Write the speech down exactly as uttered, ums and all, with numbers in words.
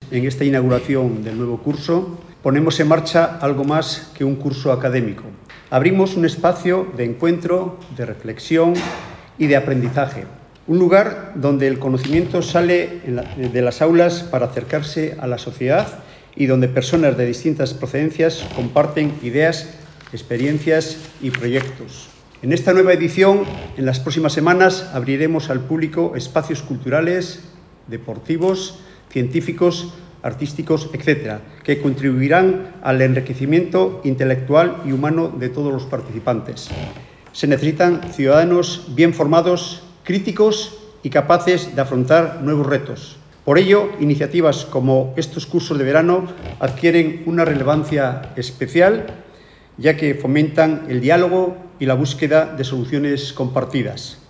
en esta inauguración del nuevo curso, ponemos en marcha algo más que un curso académico. Abrimos un espacio de encuentro, de reflexión y de aprendizaje. Un lugar donde el conocimiento sale de las aulas para acercarse a la sociedad y donde personas de distintas procedencias comparten ideas, experiencias y proyectos. En esta nueva edición, en las próximas semanas, abriremos al público espacios culturales, deportivos, científicos, artísticos, etcétera, que contribuirán al enriquecimiento intelectual y humano de todos los participantes. Se necesitan ciudadanos bien formados, críticos y capaces de afrontar nuevos retos. Por ello, iniciativas como estos cursos de verano adquieren una relevancia especial, ya que fomentan el diálogo y la búsqueda de soluciones compartidas.